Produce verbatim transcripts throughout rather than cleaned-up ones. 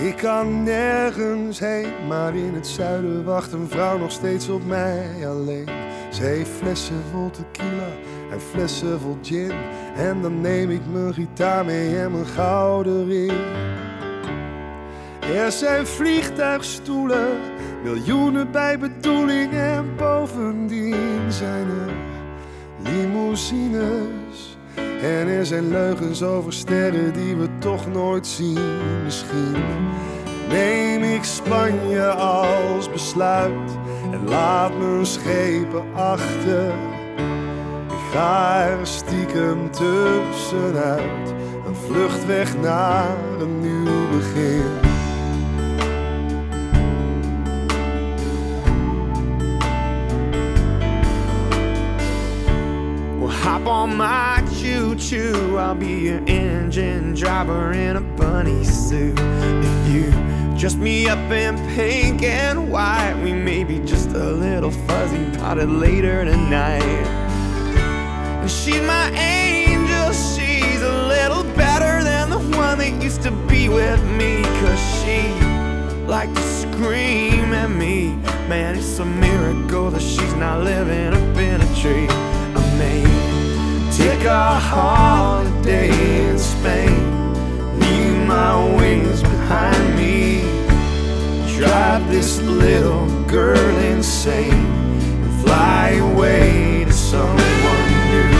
Ik kan nergens heen, maar in het zuiden wacht een vrouw nog steeds op mij alleen. Ze heeft flessen vol tequila en flessen vol gin. En dan neem ik mijn gitaar mee en mijn gouden ring. Er zijn vliegtuigstoelen, miljoenen bij bedoeling. En bovendien zijn er limousines. En er zijn leugens over sterren die we toch nooit zien. Misschien neem ik Spanje als besluit en laat mijn schepen achter. Ik ga er stiekem tussenuit, een vlucht weg naar een nieuw begin. Hop on my choo-choo, I'll be your engine driver in a bunny suit. If you dress me up in pink and white, we may be just a little fuzzy about it later tonight. And she's my angel, she's a little better than the one that used to be with me. Cause she liked to scream at me. Man, it's a miracle that she's not living up in a tree. I may take a holiday in Spain, leave my wings behind me, drive this little girl insane, and fly away to someone new.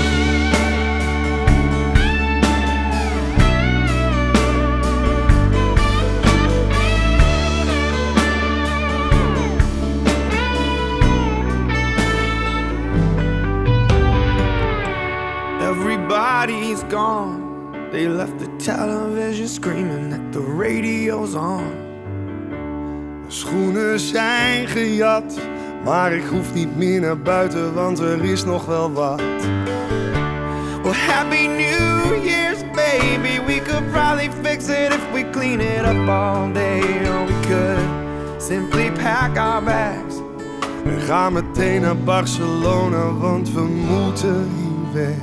Everybody's gone. They left the television screaming that the radio's on. De schoenen zijn gejat, maar ik hoef niet meer naar buiten, want er is nog wel wat. Well, happy New Year's, baby. We could probably fix it if we clean it up all day. Or we could simply pack our bags en ga meteen naar Barcelona, want we moeten hier weg.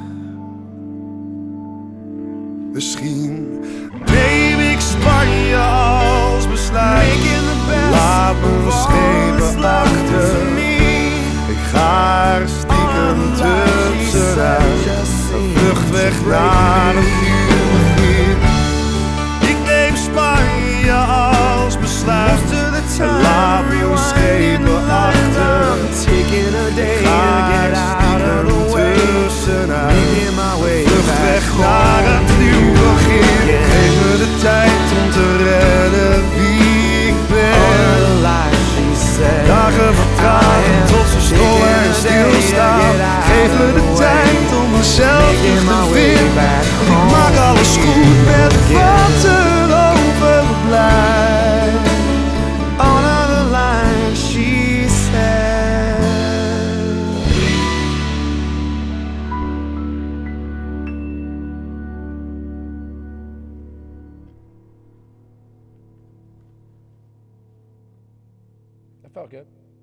Misschien neem ik Spanje als besluit, laat mijn schepen achter. Ik ga er stiekem tussenuit, een vlucht weg naar een nieuw begin. Ik neem Spanje als besluit en laat mijn schepen achter. Ik ga er stiekem tussenuit, een vlucht weg naar een nieuw begin. Geef me de tijd om te redden wie ik ben. Dagen vertragen tot ze stollen en stilstaan. Geef me de tijd om mezelf terug te vinden. Ik maak alles goed met wat er overblijft. Another line she said. That felt good.